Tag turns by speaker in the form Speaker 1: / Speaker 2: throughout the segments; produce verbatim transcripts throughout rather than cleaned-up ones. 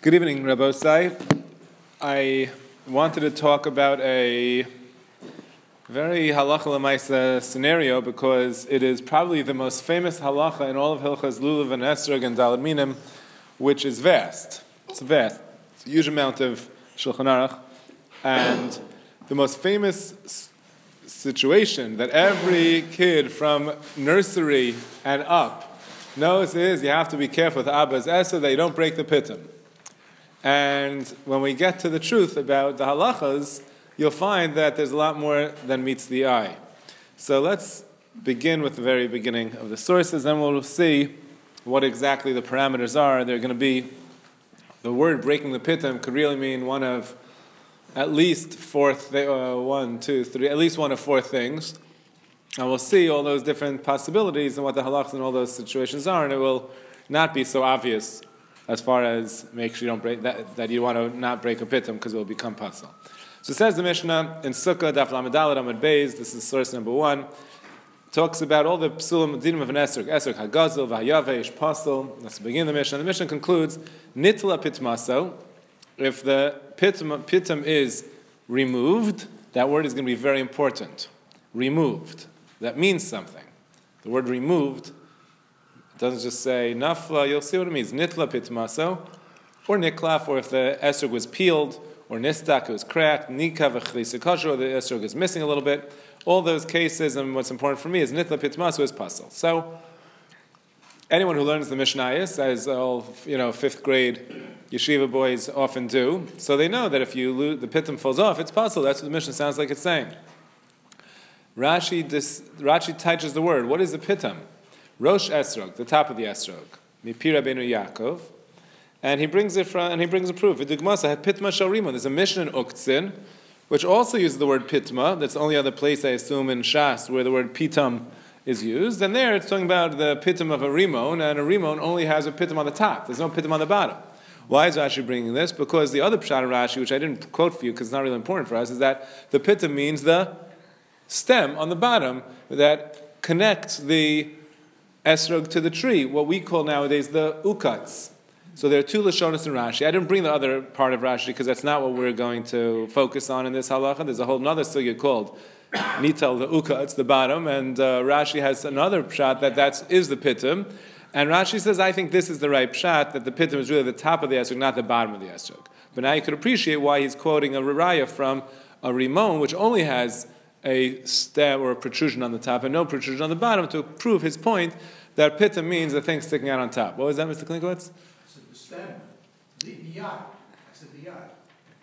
Speaker 1: Good evening, Rabbosai. I wanted to talk about a very halacha l'maisa scenario because it is probably the most famous halacha in all of Hilchas Lulav and Esrog and Daled Minim, which is vast. It's vast. It's a huge amount of Shulchan Aruch. And the most famous s- situation that every kid from nursery and up knows is you have to be careful with Abba's Esser that you don't break the pitum. And when we get to the truth about the halachas, you'll find that there's a lot more than meets the eye. So let's begin with the very beginning of the sources, then we'll see what exactly the parameters are. They're going to be, the word breaking the pitum could really mean one of at least four, th- uh, one, two, three, at least one of four things. And we'll see all those different possibilities and what the halachas in all those situations are, and it will not be so obvious as far as make sure you don't break that, that you want to not break a pitum because it will become pasal. So it says the Mishnah in Sukkah, Daf Lamed Daled Amud Beis, this is source number one, talks about all the psulim dinim of an esrog, esrog hagazel, v'hayavesh, pasal. That's the beginning of the Mishnah. The Mishnah concludes, nitla pitmaso, if the pitum, pitum is removed, that word is going to be very important. Removed. That means something. The word removed doesn't just say nafla, you'll see what it means. Nitla pitmaso, or niklaf, or if the esrog was peeled, or nistak, it was cracked, nika v'chlisikash, or the esrog is missing a little bit. All those cases, and what's important for me is nitla pitmaso is pasal. So, anyone who learns the Mishnayos, as all you know, fifth grade yeshiva boys often do, so they know that if you lose, the pitum falls off, it's pasal. That's what the Mishnah sounds like it's saying. Rashi, dis, Rashi touches the word. What is the pitum? Rosh Esrog, the top of the Esrog, Mipira Benu Yaakov, and he brings it from, and he brings a proof. Vidugmasa Pitma Shalrimon. There's a Mishnah in Uktzin, which also uses the word pitma. That's the only other place I assume in Shas where the word pitam is used. And there it's talking about the pitam of a rimon, and a rimon only has a pitam on the top. There's no pitam on the bottom. Why is Rashi bringing this? Because the other pshat in Rashi, which I didn't quote for you because it's not really important for us, is that the pitam means the stem on the bottom that connects the esrog to the tree, what we call nowadays the ukats. So there are two lashonos in Rashi. I didn't bring the other part of Rashi because that's not what we're going to focus on in this halacha. There's a whole other sugya called nital, the ukats, the bottom, and uh, Rashi has another pshat that that is the pitum. And Rashi says, I think this is the right pshat, that the pitum is really the top of the esrog, not the bottom of the esrog. But now you could appreciate why he's quoting a raya from a rimon, which only has a stem or a protrusion on the top and no protrusion on the bottom, to prove his point that pitum means the thing sticking out on top. What was that, Mister Klinkowitz?
Speaker 2: I said the stem, the, the yard. I said the yard.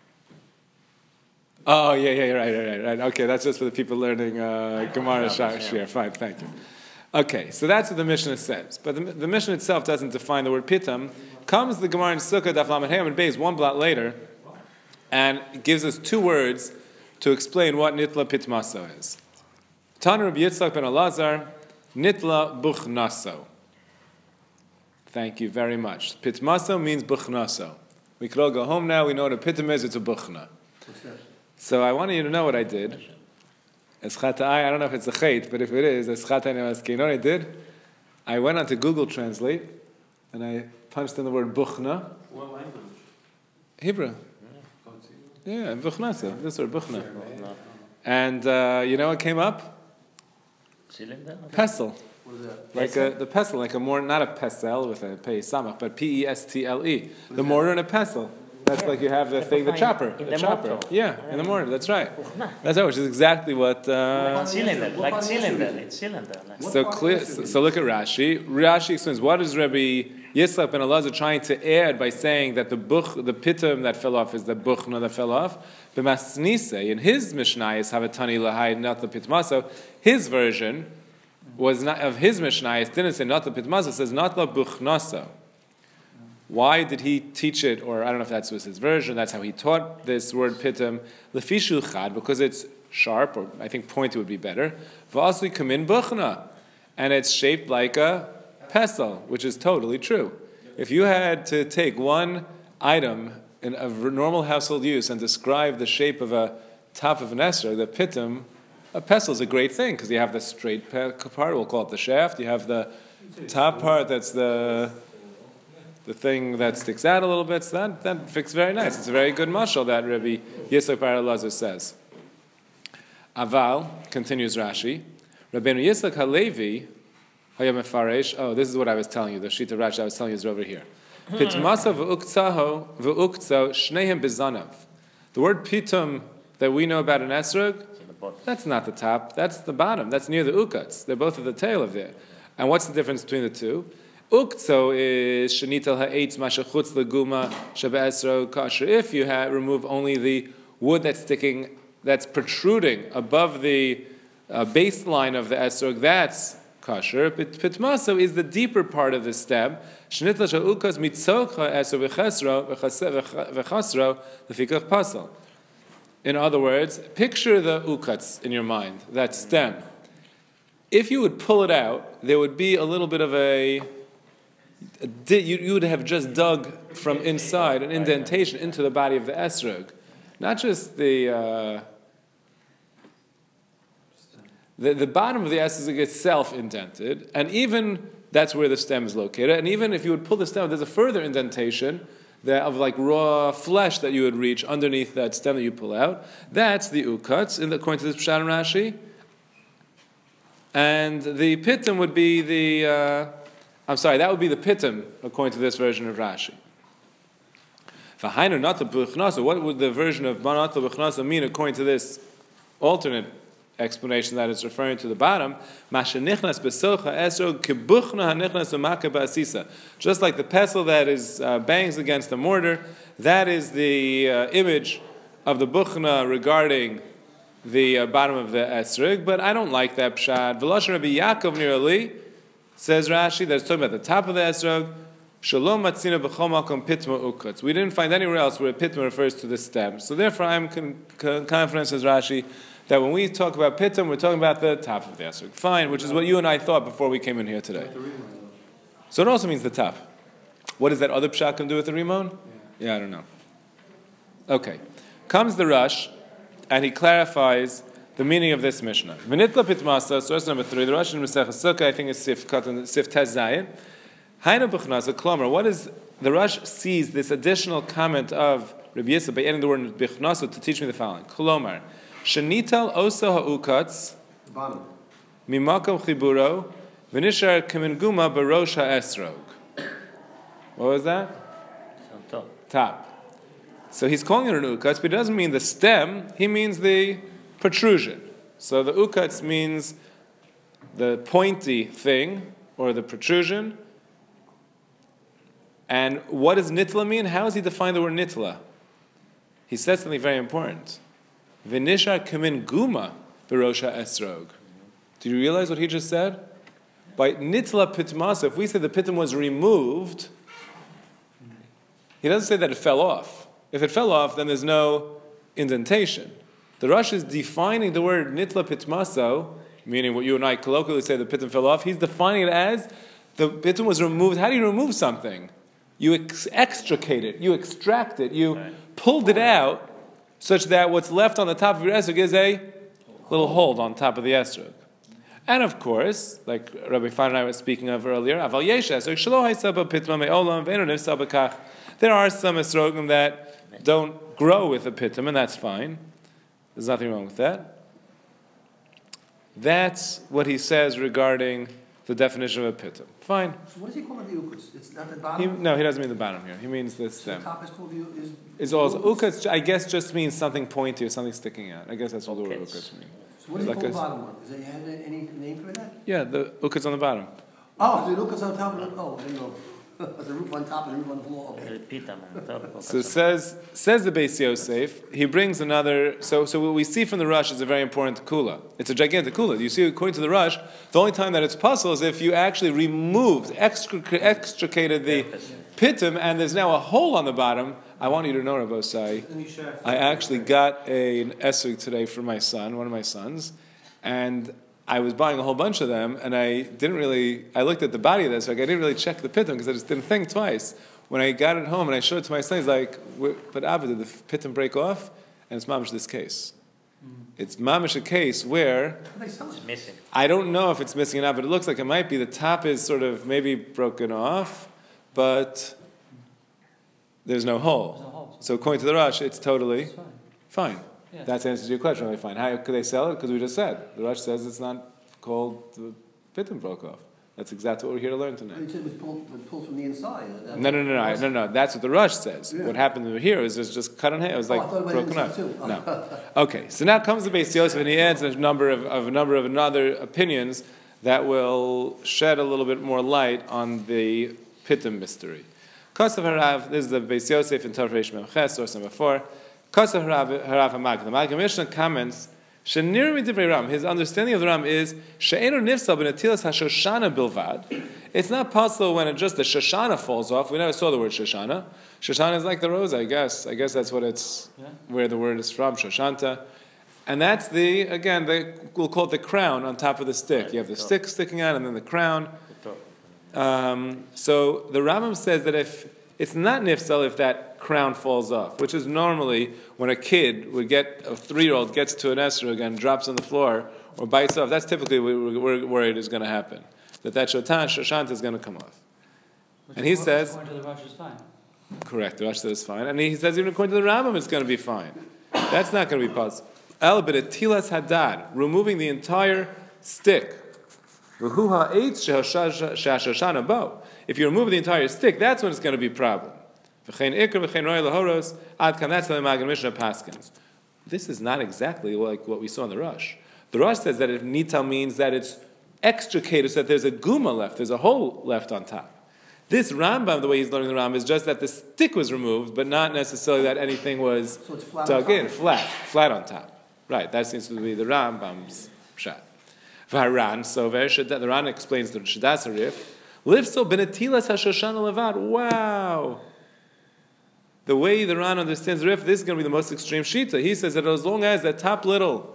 Speaker 1: Oh, yeah, yeah, right, right, right, right. Okay, that's just for the people learning uh, Gemara Shir. Fine, thank you. Okay, so that's what the Mishnah says. But the, the Mishnah itself doesn't define the word pitum. Comes the Gemara in Sukkah, Daf Lamed Hey Amud Beis, one blot later, and gives us two words to explain what nitla pitmaso is. Tana Rabbi Yitzchak ben Elazar, nitla buchnaso. Thank you very much. Pitmaso means buchnaso. We could all go home now. We know what a pitum is. It's a buchna. So I wanted you to know what I did. Eschatai, I don't know if it's a chait, but if it is, eschatai nemaski. You know what I did? I went onto Google Translate, and I punched in the word buchna.
Speaker 3: What language?
Speaker 1: Hebrew. Yeah, buchnaso. This word buchna. And uh, you know what came up?
Speaker 3: Cylinder?
Speaker 1: Pestle.
Speaker 2: What is that?
Speaker 1: Like a, the pestle, like a mortar, not a pestle with a pei samach, but P E S T L E. The mortar and a pestle. That's like you have the thing, the chopper.
Speaker 3: In
Speaker 1: the,
Speaker 3: the
Speaker 1: chopper.
Speaker 3: mortar.
Speaker 1: Yeah, in the mortar, that's right. That's right, which is exactly what... Uh,
Speaker 3: Like cylinder, like cylinder, it's cylinder. Like.
Speaker 1: so clear. So, so look at Rashi. Rashi explains, what is Rabbi Yitzchak ben Elazar trying to add by saying that the buch, the pitum that fell off is the buchna that fell off? B'masnise, in his Mishnayos, Havatani lahai, not the pitmaso, his version was not of his Mishnayos, didn't say not the pitmaso, it says not the buchnaso. Why did he teach it, or I don't know if that was his version, that's how he taught this word pitum, lefishu chad, because it's sharp, or I think pointed would be better, v'asli kamin buchna, and it's shaped like a pestle, which is totally true. If you had to take one item in a normal household use and describe the shape of a top of an esrog, the pitum, a pestle is a great thing, because you have the straight part, we'll call it the shaft, you have the top part, that's the... the thing that sticks out a little bit. So that, that fits very nice. It's a very good mashal that Rabbi Yitzchak bar Elazar says. Aval, continues Rashi, Rabbeinu Yitzchak Halevi, Hayam Mefaresh, oh, this is what I was telling you, the Shita Rashi I was telling you is over here. Pitmasa v'uktaho v'ukto shnehem bezanav. The word pitum that we know about in Esrog, that's not the top, that's the bottom, that's near the ukats. They're both at the tail of there. And what's the difference between the two? Ukto is shenital ha'etz mashachutz leguma shebe'esrog kasher. If you ha- remove only the wood that's sticking, that's protruding above the uh, baseline of the esrog, that's kasher. Pitmaso is the deeper part of the stem. Shenital sha'ukas mitzolcha esrog v'chasro lefikach pasal. In other words, picture the ukats in your mind, that stem. If you would pull it out, there would be a little bit of a, a you, you would have just dug from inside an indentation into the body of the esrog. Not just the, uh, the, the bottom of the esrog itself indented, and even that's where the stem is located, and even if you would pull the stem, there's a further indentation that of like raw flesh that you would reach underneath that stem that you pull out. That's the ukats, in the, according to this Pshat and Rashi. And the pitum would be the, uh, I'm sorry, that would be the pitum, according to this version of Rashi. What would the version of Banato B'chnasa mean according to this alternate explanation that is referring to the bottom? Just like the pestle that is uh, bangs against the mortar, that is the uh, image of the buchna regarding the uh, bottom of the esrog, but I don't like that pshat. V'loshen Rabbi Yaakov Nir Ali, says Rashi, that it's talking about the top of the esrog. Shalom matzina b'chol makom pitma ukutz. We didn't find anywhere else where pitma refers to the stem. So therefore, I'm con- con- confident, says Rashi, that when we talk about pitum, we're talking about the top of the esrog. Fine, which is what you and I thought before we came in here today. So it also means the top. What does that other pshat can do with the rimon? Yeah, I don't know. Okay, comes the Rush, and he clarifies the meaning of this Mishnah. V'nitla pitmasa, source number three, the Rush in Masechah Sukkah, I think is Sif Katan, Sif Tez Zayin. Hainu b'chnasa, klomer, what is, the Rush sees this additional comment of Rabbi Yisrael by adding the word b'chnasa to teach me the following. Klomer, shenital osa ha'ukatz, mimakom chiburo, v'nishar kamenguma barosh ha'esrog. What was that?
Speaker 3: Top.
Speaker 1: Top. So he's calling it an ukatz, but it doesn't mean the stem, he means the protrusion. So the ukatz means the pointy thing, or the protrusion. And what does nitla mean? How does he define the word nitla? He said something very important. V'nishar kamin guma b'rosha esrog. Do you realize what he just said? By nitla pitmasa, if we say the pitum was removed, he doesn't say that it fell off. If it fell off, then there's no indentation. The Rush is defining the word nitla pitmaso, meaning what you and I colloquially say the pitum fell off. He's defining it as the pitum was removed. How do you remove something? You ex- extricate it, you extract it, you right. pulled it out such that what's left on the top of your esrog is a little hold on top of the esrog. And of course, like Rabbi Fein and I were speaking of earlier, aval yesh esrog shelo haysaba pitma me'olam ve'enu nifsa b'kach. There are some esrogim that don't grow with a pitum, and that's fine. There's nothing wrong with that. That's what he says regarding the definition of a pitum. Fine.
Speaker 2: So what does he call it the ukuts? It's not the
Speaker 1: He,
Speaker 2: bottom?
Speaker 1: no, he doesn't mean the bottom here. He means the
Speaker 2: So
Speaker 1: stem.
Speaker 2: the top is called the is,
Speaker 1: It's also ukats. I guess just means something pointy or something sticking out. I guess that's what the word ukats mean.
Speaker 2: So what does he
Speaker 1: Like
Speaker 2: call
Speaker 1: a-
Speaker 2: the bottom one? Does he have any name for that?
Speaker 1: Yeah, the ukats on the bottom.
Speaker 2: Oh, the ukuts on top of the, oh, I didn't know. There's a roof on top and a roof on the floor. Okay.
Speaker 3: Repeat them on top.
Speaker 1: So says says the Beis Yosef. He brings another. So so what we see from the Rush is a very important kula. It's a gigantic kula. You see, according to the Rush, the only time that it's possible is if you actually removed, extric- extricated the pitum, and there's now a hole on the bottom. I want you to know, Rabosai, I actually got a, an esrog today for my son, one of my sons, and I was buying a whole bunch of them, and I didn't really, I looked at the body of this, like I didn't really check the pitum, because I just didn't think twice. When I got it home and I showed it to my son, he's like, but Abba, did the pitum break off? And it's mamish this case. Mm. It's mamish a case where,
Speaker 3: it's missing.
Speaker 1: I don't know if it's missing or not, but it looks like it might be. The top is sort of maybe broken off, but there's no hole.
Speaker 4: There's no holes.
Speaker 1: So according to the Rush, it's totally
Speaker 4: It's fine.
Speaker 1: fine.
Speaker 4: Yeah.
Speaker 1: That's the answer to your question. Really fine. How could they sell it? Because we just said the Rush says it's not called the Pitum broke off. That's exactly what we're here to learn
Speaker 2: But
Speaker 1: tonight.
Speaker 2: you said it was pulled, was pulled from the inside. That-
Speaker 1: No, no, no, no, no, no. That's what the Rush says.
Speaker 2: Yeah.
Speaker 1: What happened over here is it's just cut on hand. It was
Speaker 2: Oh, I
Speaker 1: like
Speaker 2: thought it went
Speaker 1: broken
Speaker 2: inside
Speaker 1: up.
Speaker 2: too.
Speaker 1: No. Okay. So now comes the Beis Yosef, and he adds a number of, of a number of another opinions that will shed a little bit more light on the Pitum mystery. Kosav Harav. This is the Beis Yosef in Torah Reish Mem Ches, source number four. Kosav Harav Harav Hamag. The Mag Mishnah comments. Shenir midivrei Ram. His understanding of the Ram is she'enu nifsal b'netilas hashoshana bilvad. It's not possible when it just the shoshana falls off. We never saw the word shoshana. Shoshana is like the rose, I guess. I guess that's what it's
Speaker 4: Yeah.
Speaker 1: where the word is from, shoshanta. And that's the again the we'll call it the crown on top of the stick. You have the stick sticking out, and then the crown. Um, so the Rambam says that if it's not nifsal if that crown falls off, which is normally when a kid would get, a three-year-old gets to an esrog and drops on the floor or bites off, that's typically what we're worried is going to happen. That that shotan, shoshanta is going to come off.
Speaker 4: Which
Speaker 1: And he
Speaker 4: according-
Speaker 1: says-
Speaker 4: according to the Rush is fine.
Speaker 1: Correct, the Rosh says it's fine. And he says even according to the Rambam it's going to be fine. That's not going to be possible. El tilas hadad, removing the entire stick. If you remove the entire stick, that's when it's going to be a problem. That's how the Magen Mishnah paskins. This is not exactly like what we saw in the Rush. The Rush says that if nital means that it's extricated, so that there's a guma left, there's a hole left on top. This Rambam, the way he's learning the Rambam, is just that the stick was removed, but not necessarily that anything was
Speaker 2: So it's flat on
Speaker 1: dug
Speaker 2: top.
Speaker 1: in, flat, flat on top. Right, that seems to be the Rambam's shot. Varan, so the Ran explains the Shadas Arif. Lifso benetilas hashoshana levad. Wow. The way the Ran understands Rif, this is going to be the most extreme shita. He says that as long as that top little,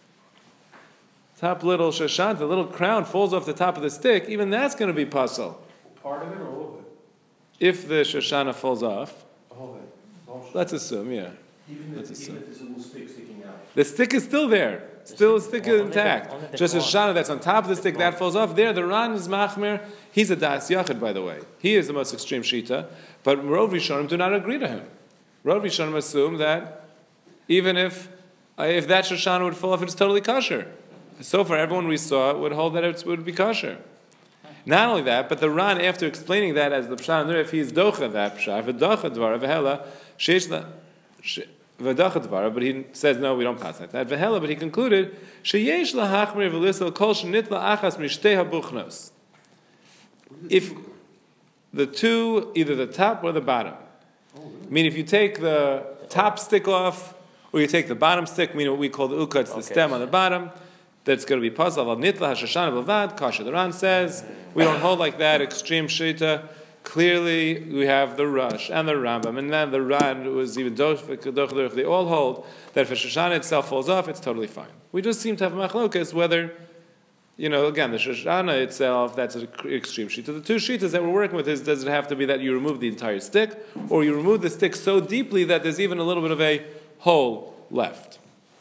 Speaker 1: top little shoshana, the little crown falls off the top of the stick, even that's going to be puzzle.
Speaker 5: Part of it or all of it?
Speaker 1: If the shoshana falls off,
Speaker 5: The whole thing? The whole
Speaker 1: let's assume, yeah.
Speaker 5: Even
Speaker 1: Let's
Speaker 5: if,
Speaker 1: assume.
Speaker 5: even if there's a little stick sticking out.
Speaker 1: The stick is still there. Still, the stick is
Speaker 3: Only the-
Speaker 1: intact.
Speaker 3: only the
Speaker 1: Just a
Speaker 3: claw.
Speaker 1: shana that's on top of the stick, that falls off. There, the Ran is machmer. He's a das yachid, by the way. He is the most extreme shita. But Rov Rishonim do not agree to him. Rov Rishonim assume that even if uh, if that shoshana would fall off, it's totally kosher. So far, everyone we saw would hold that it would be kosher. Not only that, but the Ran, after explaining that as the pshat, if he's docha that pshat, v'docha dvara v'hela, sheish la, v'docha dvara, but he says no, we don't pass like that. V'hela, but he concluded sheyesh lahachmir v'lisel kol shenit la'achas mishtei habuchnos. If the two, either the top or the bottom, I mean, if you take the top stick off, or you take the bottom stick, meaning what we call the uka, it's the
Speaker 3: Okay.
Speaker 1: stem on the bottom, that's going to be puzzle. Al nitla hashashana b'vad, kasha. The Ran says we don't hold like that. Extreme shita. Clearly, we have the Rush and the Rambam, and then the Ran was even doch. They all hold that if a shoshana itself falls off, it's totally fine. We just seem to have machlokas whether, you know, again the shoshana itself that's an extreme shita. The two shitas that we're working with is does it have to be that you remove the entire stick, or you remove the stick so deeply that there's even a little bit of a hole left.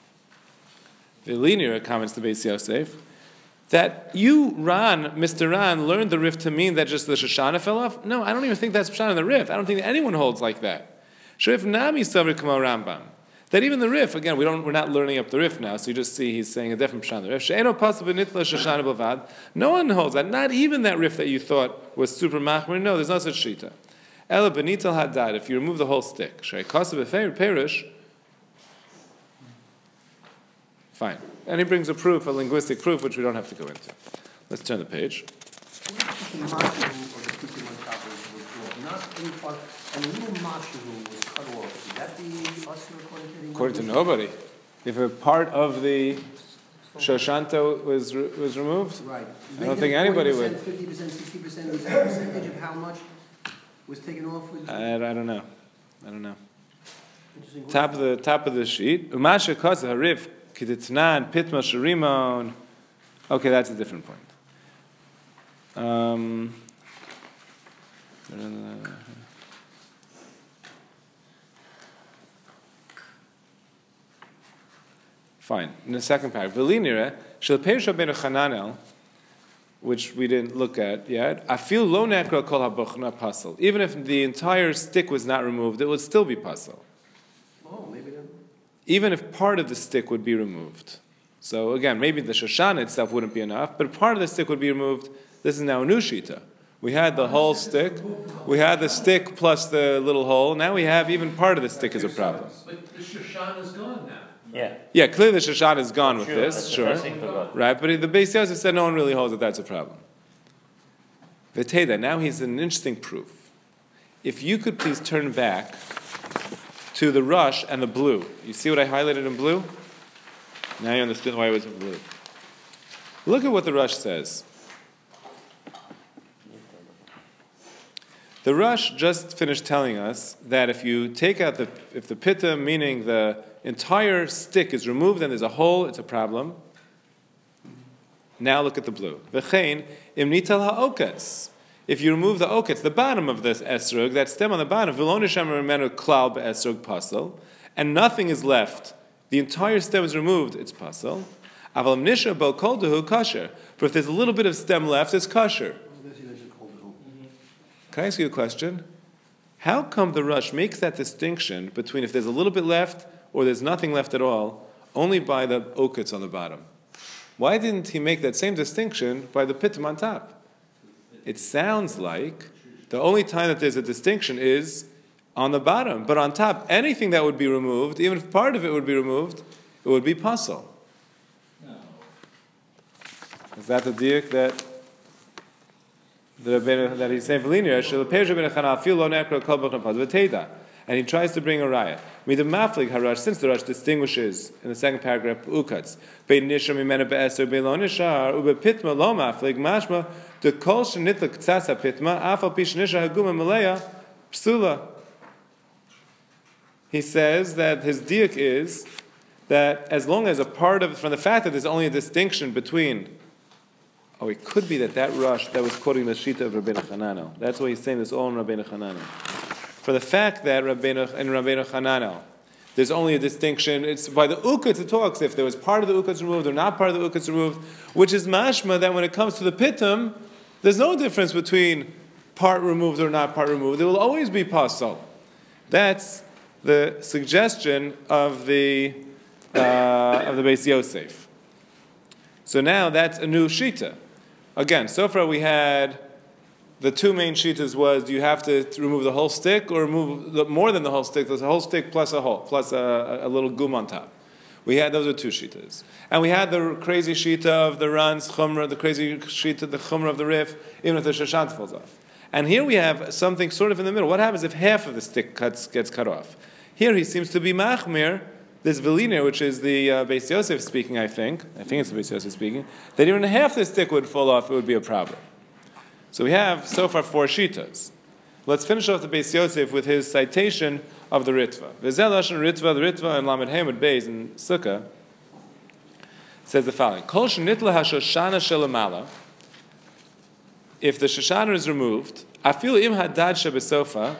Speaker 1: The linear comments to Beis Yosef that you, Ran, Mister Ran, learned the Rif to mean that just the Shoshana fell off. No, I don't even think that's Shoshana in the Rif. I don't think that anyone holds like that. Shrif Nami Savri Kamo Rambam. That even the Rif, again, we don't, we're not learning up the Rif now, so you just see he's saying a different Shoshana in the Rif. She'eno Pasav Nitla Shoshana Bavad. No one holds that. Not even that Rif that you thought was super machmer. No, there's no such shita. Ela Benital Haddad. If you remove the whole stick, Shei Kasav Perish. Fine. And he brings a proof, a linguistic proof, which we don't have to go into. Let's turn the page.
Speaker 2: The mashu or the sticking on top was withdrawn. Not any part, and a little mashu was cut off. Would that be us according to the
Speaker 1: According to nobody. If a part of the Shoshanta was re- was removed,
Speaker 2: Right.
Speaker 1: I don't think anybody would.
Speaker 2: fifty percent, sixty percent, is that a percentage of how much was taken off? With
Speaker 1: I, I don't know. I don't know.
Speaker 2: Interesting.
Speaker 1: Top of the top of the sheet. Umasha Kosa Harif Kiditnan Pitma Sharimon. Okay, that's a different point. Um, fine. In the second paragraph, Velinira Shel Perish Ben Chananel. which we didn't look at yet. I feel lo nekra kol habuchna pasal. Even if the entire stick was not removed, it would still be pasal.
Speaker 2: Oh, maybe then.
Speaker 1: Even if part of the stick would be removed. So again, maybe the shoshana itself wouldn't be enough, but part of the stick would be removed. This is now a new shita. We had the whole stick. We had the stick plus the little hole. Now we have even part of the stick is a problem.
Speaker 5: But the Shoshana is gone now.
Speaker 3: Yeah.
Speaker 1: Yeah, clearly the shoshana is gone with
Speaker 3: Sure,
Speaker 1: this,
Speaker 3: that's the
Speaker 1: sure.
Speaker 3: first thing to go.
Speaker 1: Right, but the Beis Yosef said no one really holds that that's a problem. V'teda, now he's an interesting proof. If you could please turn back to the rush and the blue. You see what I highlighted in blue? Now you understand why it was in blue. Look at what the rush says. The rush just finished telling us that if you take out the, if the pitta, meaning the entire stick is removed and there's a hole, it's a problem. Now look at the blue. V'chein im nital ha'oketz. If you remove the oketz, the bottom of this esrog, that stem on the bottom, v'lo nisham remenu klal be'esrog pasal, and nothing is left. The entire stem is removed, it's pasal. Aval nisha bo kol dehu kasher. But if there's a little bit of stem left, it's kasher. Can I ask you a question? How come the Rush makes that distinction between if there's a little bit left or there's nothing left at all, only by the oketz on the bottom? Why didn't he make that same distinction by the pitum on top? It sounds like the only time that there's a distinction is on the bottom, but on top, anything that would be removed, even if part of it would be removed, it would be pasal. No. Is that the diuk that the that he's saying and he tries to bring a raya. Since the Rush distinguishes in the second paragraph ukatz the kol shenitla ktsasa pitma afal pishnishah haguma malaya psula. He says that his diuk is that as long as a part of from the fact that there's only a distinction between. Oh, it could be that that Rush that was quoting the Shita of Rabbeinu Chananel. That's why he's saying this all in Rabbeinu Chananel. For the fact that Rabbeinu, in Rabbeinu Chananel, there's only a distinction. It's by the uketz it talks if there was part of the uketz removed or not part of the uketz removed, which is mashma that when it comes to the pitum, there's no difference between part removed or not part removed. There will always be pasal. That's the suggestion of the uh, of the Beis Yosef. So now that's a new shita. Again, so far we had the two main shitas was do you have to remove the whole stick or remove the, more than the whole stick? There's a whole stick plus a hole, plus a, a little gum on top. We had those are two shitas. And we had the crazy shita of the Ran's chumrah, the crazy shita, the chumrah of the rif, even if the shashant falls off. And here we have something sort of in the middle. What happens if half of the stick cuts, gets cut off? Here he seems to be machmir, this Veliner, which is the uh, Beis Yosef speaking, I think, I think it's the Beis Yosef speaking, that even half the stick would fall off, it would be a problem. So we have, so far, four shitas. Let's finish off the Beis Yosef with his citation of the Ritva. V'zel Lashon Ritva, the Ritva, and Lamed Hamed Beis in Sukkah, says the following, Kol shenitla ha-shoshana shelamala, if the shoshana is removed, afil im hadad shebesofa,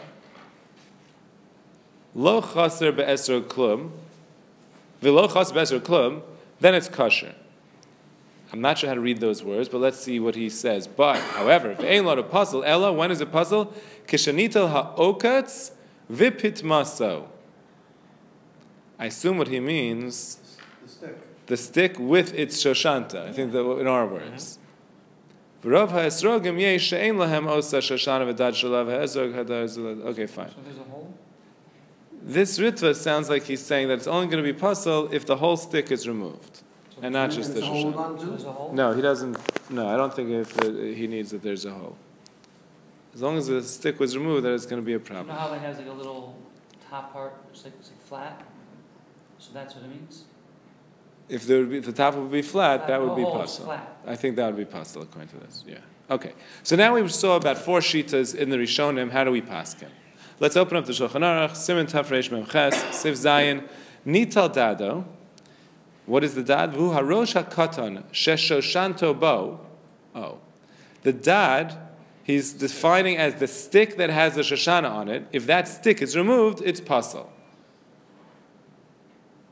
Speaker 1: lo chaser be'esro klum, v'lo chaser be'esro klum, then it's kosher. I'm not sure how to read those words, but let's see what he says. But, however, v'ein lo puzzle, ella, when is a puzzle? Kishanitel ha'okatz v'pitmaso. I assume what he means,
Speaker 2: The stick.
Speaker 1: the stick with its shoshanta. I think that in our words. V'rov ha'esrogim yesh she'ein lahem osa shoshana v'dad shalav ha'esrog hadar zilad. Okay, fine.
Speaker 4: So there's a hole?
Speaker 1: This ritva sounds like he's saying that it's only going to be puzzle if the whole stick is removed. And not just the
Speaker 2: There's a hole
Speaker 1: shoshana.
Speaker 2: on
Speaker 4: So there's
Speaker 2: too?
Speaker 4: a hole?
Speaker 1: No, he doesn't. No, I don't think if uh, he needs that there's a hole. As long as the stick was removed, that it's going to be a
Speaker 4: You know
Speaker 1: problem.
Speaker 4: how it has like a little top part, it's like, it's like flat? So that's what it means?
Speaker 1: If there would be, if the top would be flat,
Speaker 4: Flat,
Speaker 1: that would
Speaker 4: the
Speaker 1: be
Speaker 4: hole is
Speaker 1: possible.
Speaker 4: flat.
Speaker 1: I think that would be possible according to this. Yeah. Okay. So now we saw about four shitas in the Rishonim. How do we paskin? Let's open up the Shulchan Aruch. Siman Taf Reish Mem Ches Sif Zayin Nital Dado. What is the dad? Vu harosh hakatan sheshoshanto bo. Oh, the dad he's defining as the stick that has the shoshana on it. If that stick is removed, it's pasal.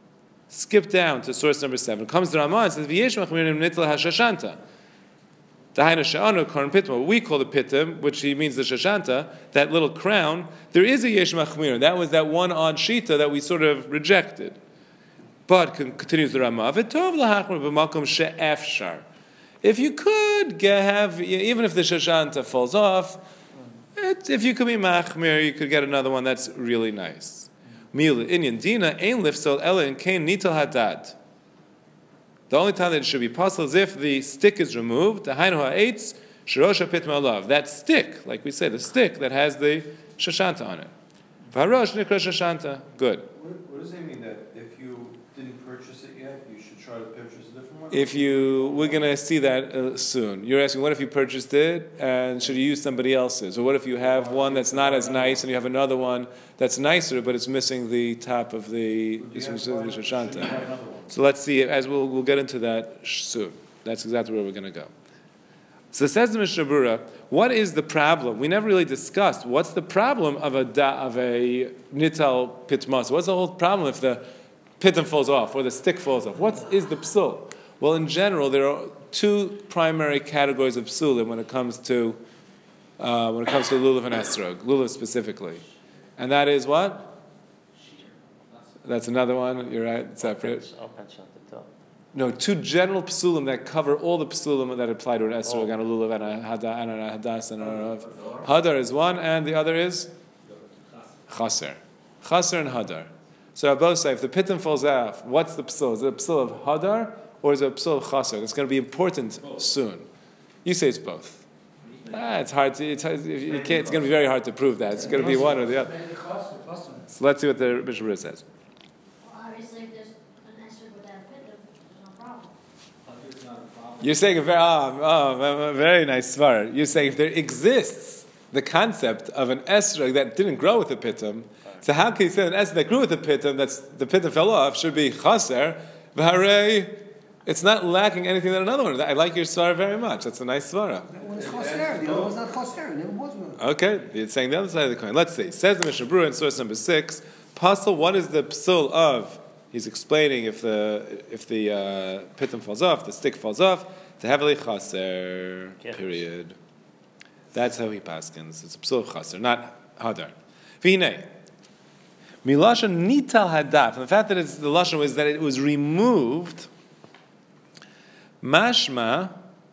Speaker 1: Skip down to source number seven. Comes the Ramah and says v'yesh machmirim nitla hashoshanta. Dahaina she'anu korn pitma, what we call the pitim, which he means the shashanta, that little crown, there is a yesh machmir. That was that one odd shita that we sort of rejected. But, continues the Ramah, v'tov lahachmir b'makom she'efshar. If you could get, have, even if the shashanta falls off, it, if you could be machmir, you could get another one that's really nice. Mil inyan dina ein lifsol ela in kain nital hadad. The only time that it should be possible is if the stick is removed. The hainu ha'etz shirosha pitma alav. That stick, like we said, the stick that has the shashanta on it. V'harosh nikra shashanta. Good.
Speaker 6: What, what does that mean? That if you didn't purchase it yet, you should try to purchase a different one?
Speaker 1: If you, we're going to see that uh, soon. You're asking, what if you purchased it and should you use somebody else's? Or what if you have one that's not as nice and you have another one that's nicer, but it's missing the top of the, it's missing the shashanta? So let's see, as we'll, we'll get into that soon. That's exactly where we're going to go. So says the Mishnah Berurah, what is the problem? We never really discussed what's the problem of a da, of a nital pitmas. What's the whole problem if the pitim falls off or the stick falls off? What is the psul? Well, in general, there are two primary categories of psulim when it comes to uh, when it comes to lulav and esrog, lulav specifically, and that is what? That's another one. You're right, separate.
Speaker 3: Open shot the top.
Speaker 1: No, two general psulim that cover all the psulim that apply to an esrog and a lulav and a hada and a hadas and a rav. Hadar is one, and the other is chaser. Chaser and hadar. So both say if the pitim falls off, what's the psul? Is it a psul of hadar or is it a psul of chaser? It's going to be important soon. You say it's both. Ah, it's hard to. It's, hard, you can't, it's going to be very hard to prove that. It's going to be one or the other. So let's see what the Mishnah Berurah says.
Speaker 7: Obviously, if there's an esrog without a pitim, there's no problem.
Speaker 1: You're saying a very, oh, oh, a very nice svar. You're saying if there exists the concept of an esrog that didn't grow with a pitim, so how can you say an esrog that grew with a pitim, that's the pitim fell off, should be chaser, v'harei, it's not lacking anything than another one. I like your svar very much. That's a nice svara.
Speaker 2: That one is chaser, the other one's not chaser, it wasn't.
Speaker 1: Okay, you're saying the other side of the coin. Let's see. Says the Mishnah Berurah in source number six, Pasal, what is the psul of? He's explaining if the if the uh, pitim falls off, the stick falls off, the heavily chaser,
Speaker 3: Yes.
Speaker 1: period. That's how he paskins. It's a psul of chaser, not hadar. V'hinei. Milashon nital hadaf. And the fact that it's, the lashon was that it was removed, mashma,
Speaker 6: It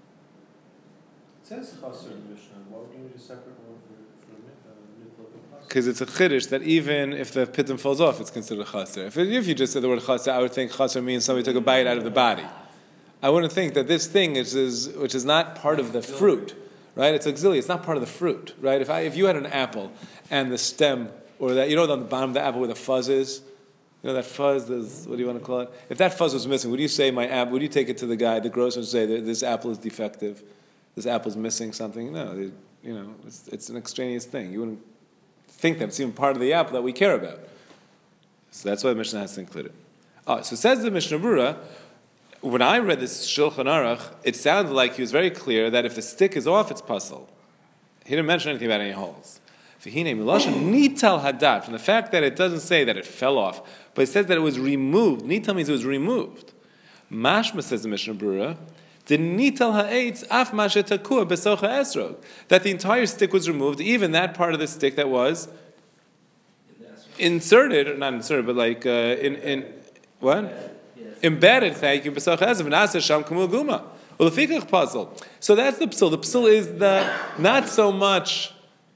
Speaker 6: says chaser in the Mishnah. Why would you need a separate one for, for the uh,
Speaker 1: because it's a chiddush that even if the pitim falls off, it's considered a chaser. If, if you just said the word chaser, I would think chaser means somebody took a bite out of the body. I wouldn't think that this thing, which is, which is not part of the fruit, right? It's auxiliary. It's not part of the fruit, right? If I, if you had an apple and the stem, or that, you know, on the bottom of the apple where the fuzz is, you know that fuzz. There's, what do you want to call it? If that fuzz was missing, would you say my apple? Would you take it to the guy, the grocer, and say this apple is defective? This apple's missing something? No, it, you know, it's, it's an extraneous thing. You wouldn't think that it's even part of the apple that we care about. So that's why the Mishnah has to include it. Oh, so says the Mishnah Berurah, when I read this Shulchan Aruch, it sounded like he was very clear that if the stick is off, it's puzzle. He didn't mention anything about any holes. V'hinei milashon nital hadat, from the fact that it doesn't say that it fell off, but it says that it was removed. Nital means it was removed. Mashma, says the Mishnah Berurah, the nital ha'etz af mashetakua besocha esrog, that the entire stick was removed, even that part of the stick that was inserted, or not inserted, but like uh, in in what embedded. Thank you, besocha esrog v'nasa sham kamul guma ulefikach puzzle. So that's the psul. The psul is the not so much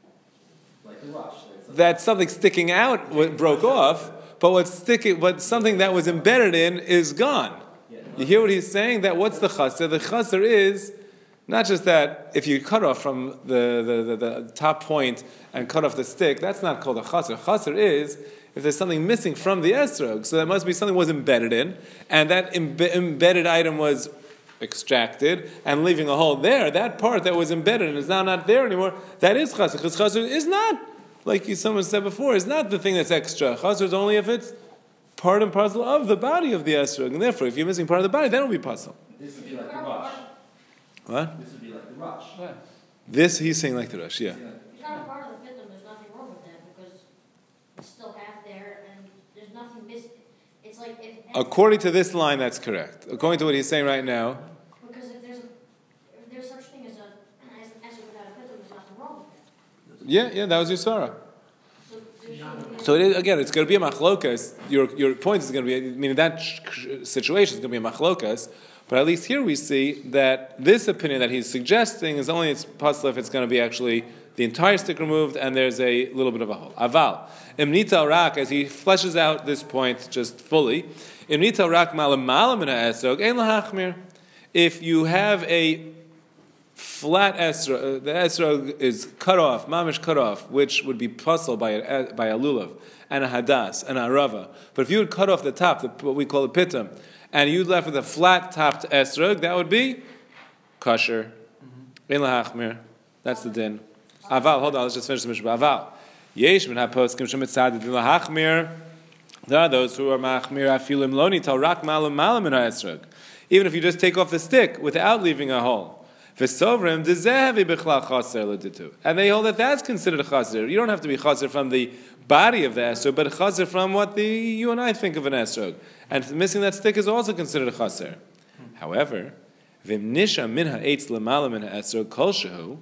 Speaker 1: that something sticking out broke off, but what's sticking, but something that was embedded in is gone. You hear what he's saying? That what's the chaser? The chaser is not just that if you cut off from the, the, the, the top point and cut off the stick, that's not called a chaser. Chaser is if there's something missing from the esrog. So that must be something was embedded in, and that imbe- embedded item was extracted and leaving a hole there. That part that was embedded and is now not there anymore, that is chaser. Because chaser is not, like you someone said before, is not the thing that's extra. Chaser is only if it's part and parcel of the body of the esrog, and therefore, if you're missing part of the body, that will be puzzle.
Speaker 6: This would be like the rush.
Speaker 1: What?
Speaker 6: This would be like the rush.
Speaker 1: This he's saying like the rush, yeah.
Speaker 7: If it's not a part of the pitim, there's nothing wrong with that because it's still half there and there's nothing missing. It's like if
Speaker 1: According to this line, that's correct. According to what he's saying right now,
Speaker 7: because if there's a, if there's such thing as a
Speaker 1: Yeah, yeah, that was your Sarah.
Speaker 7: So there shouldn't be
Speaker 1: So it is, again, it's going to be a machlokas. Your your point is going to be, meaning that situation is going to be a machlokas. But at least here we see that this opinion that he's suggesting is only it's possible if it's going to be actually the entire stick removed and there's a little bit of a hole. Aval imnita rak, as he fleshes out this point just fully. Imnita rak malamalam in esrog ein lahachmir. If you have a flat esrog, the esrog is cut off, mamish cut off, which would be puzzled by a, by a lulav and a hadas and a rava. But if you would cut off the top, the, what we call a pitam, and you left with a flat-topped esrog, that would be kosher. Ein lahachmir. That's the din. Aval, hold on, let's just finish the Mishnah. Aval. Yesh min haposkim shemitzad din lahachmir. There are those who are machmir afilim lo nital rak malam malam min ha'esrog. Even if you just take off the stick without leaving a hole. V'sovrim dezehavi b'chlal chaser l'ditu. And they hold that that's considered a chaser. You don't have to be chaser from the body of the esrog, but a chaser from what the you and I think of an esrog. And missing that stick is also considered a chaser. However, v'mnisha min ha'etz l'malam min ha'esrog kol shehu.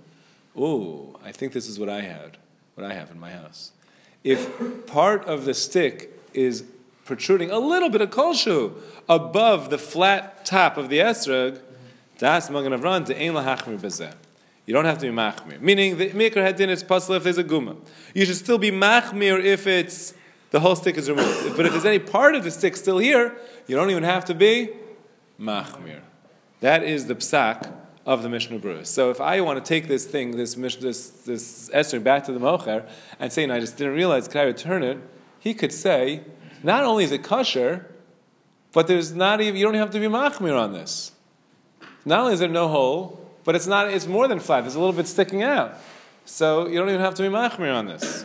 Speaker 1: Ooh, I think this is what I had, what I have in my house. If part of the stick is protruding a little bit of kolshu above the flat top of the esrog, das magen avran de ein lahachmir bezeh. You don't have to be machmir. Meaning, the mikra hadin is possible if there's a guma. You should still be machmir if it's the whole stick is removed. But if there's any part of the stick still here, you don't even have to be machmir. That is the psak of the Mishnah Berurah. So if I want to take this thing, this this this esrog back to the mocher and say, no, I just didn't realize, could I return it? He could say, not only is it kosher, but there's not even, you don't have to be machmir on this. Not only is there no hole, but it's not, it's more than flat. There's a little bit sticking out. So you don't even have to be machmir on this.